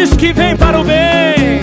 males que vêm para o bem.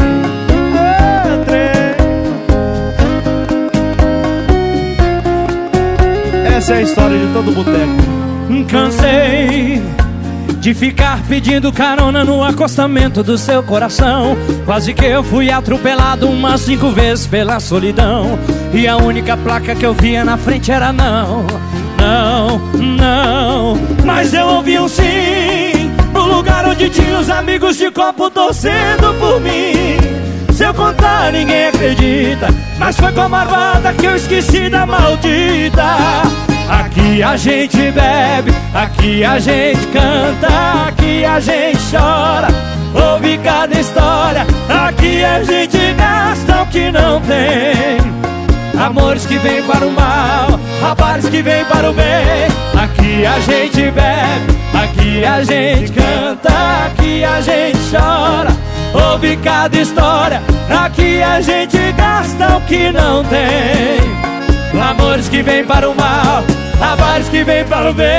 Essa é a história de todo boteco. Cansei de ficar pedindo carona no acostamento do seu coração. Quase que eu fui atropelado umas 5 vezes pela solidão. E a única placa que eu via na frente era não, não, não. Mas eu ouvi um sim, no lugar onde tinha os amigos de copo torcendo por mim. Se eu contar ninguém acredita, mas foi com a marvada que eu esqueci da maldita. Aqui a gente bebe, aqui a gente canta, aqui a gente chora, ouve cada história. Aqui a gente gasta o que não tem. Amores que vêm para o mal, rapazes que vêm para o bem. Aqui a gente bebe, aqui a gente canta, aqui a gente chora, ouve cada história. Aqui a gente gasta o que não tem. Amores que vêm para o mal, rapazes que vêm para o bem.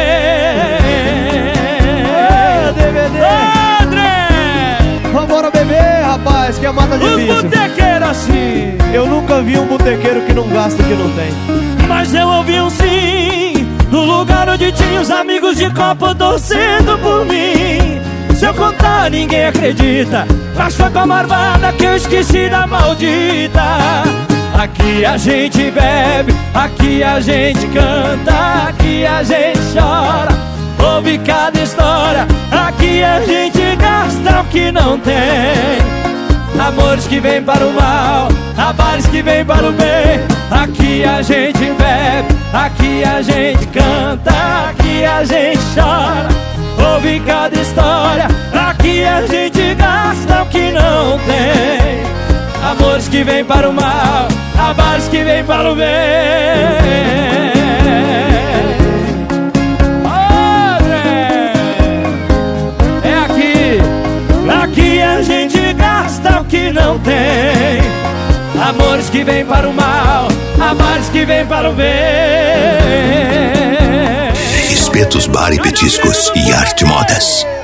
DVD. André! Vambora beber, rapaz, que é mata difícil. Os botequeiros assim. Eu nunca vi um botequeiro que não gasta o que não tem. Mas eu ouvi um sim, no lugar onde tinha os amigos de copo torcendo por mim. Se eu contar ninguém acredita, mas foi com a marvada que eu esqueci da maldita. Aqui a gente bebe, aqui a gente canta, aqui a gente chora, ouve cada história. Aqui a gente gasta o que não tem. Amores que vêm para o mal, rapazes que vêm para o bem. Aqui a gente bebe, aqui a gente canta, aqui a gente chora, ouve cada história. Aqui a gente gasta o que não tem. Amores que vêm para o mal, rapazes que vêm para o bem. André! É aqui a gente gasta o que não tem. Amores que vêm para o mal, rapazes que vêm para o bem. Espetos, bar e petiscos e arte modas.